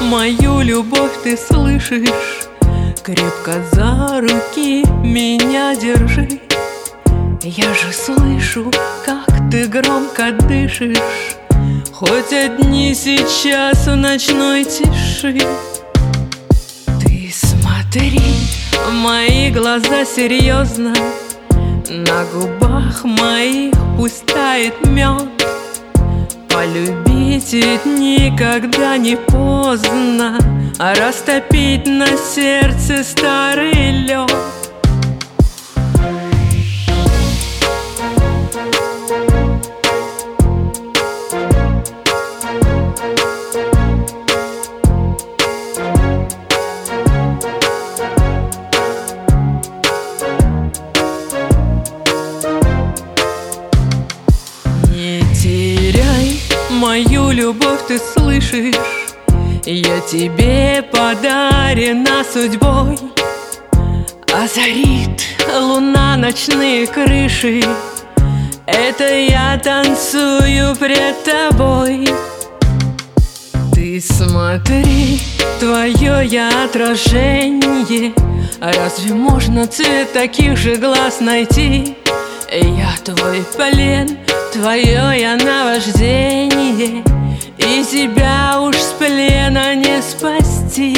мою любовь ты слышишь? Крепко за руки меня держи. Я же слышу, как ты громко дышишь, хоть одни сейчас в ночной тиши. Ты смотри, мои глаза серьезно, на губах моих пусть тает мед. Полюбить ведь никогда не поздно, а растопить на сердце старый лед. Не теряй мою любовь, ты слышишь? Я тебе подарена судьбой. Озарит луна ночные крыши, это я танцую пред тобой. Ты смотри, твое я отражение, разве можно цвет таких же глаз найти? Я твой плен, твое я наваждение, и тебя уж с плена не спасти.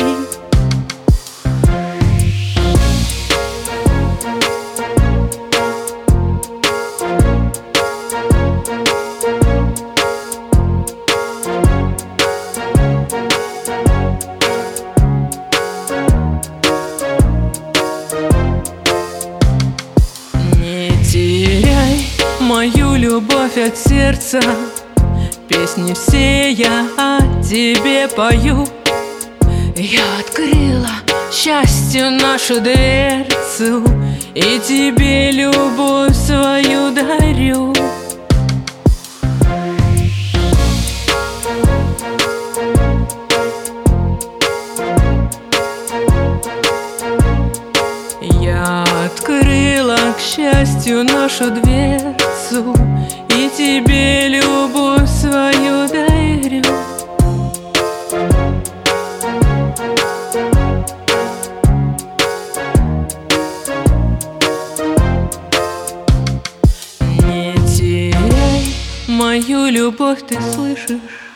Не теряй мою любовь от сердца, песни все я о тебе пою. Я открыла счастью нашу дверцу, и тебе любовь свою дарю. Я открыла, к счастью, нашу дверцу, и тебе любовь свою дарю. Не теряй мою любовь, ты слышишь?